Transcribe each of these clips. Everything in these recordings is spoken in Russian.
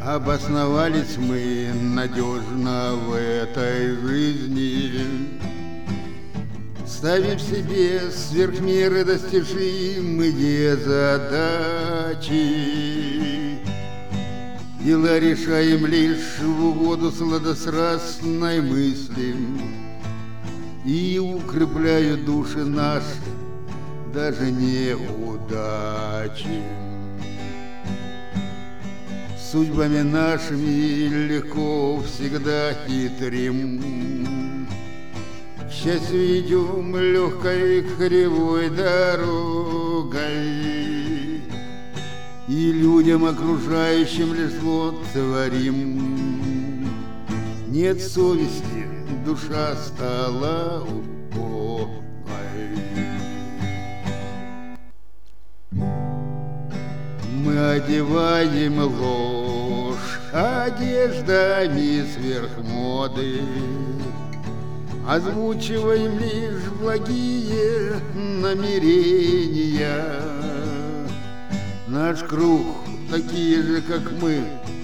Обосновались мы надежно в этой жизни, ставим себе сверх меры достижимые задачи. Дела решаем лишь в угоду сладострастной мысли и укрепляют души наши даже неудачи. Судьбами нашими легко всегда хитрим, к счастью идем легкой кривой дорогой, и людям окружающим лишь зло творим. Нет совести, душа стала убогой. Мы одеваем ложь одеждами сверх моды, озвучиваем лишь благие намерения. Наш круг такие же, как мы,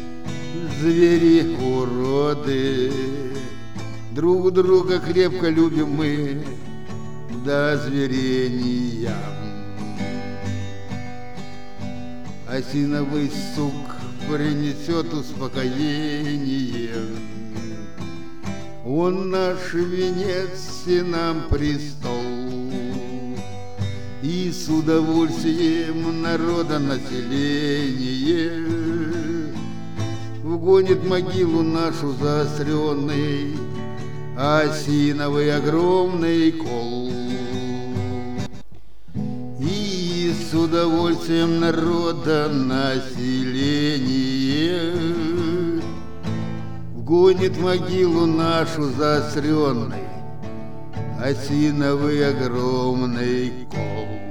звери-уроды. Друг друга крепко любим мы до зверения. Осиновый сук принесет успокоение. Он наш венец и нам престол, и с удовольствием народонаселение вгонит могилу нашу заостренный осиновый огромный кол. И с удовольствием народонаселение вгонит могилу нашу заостренный осиновый огромный кол.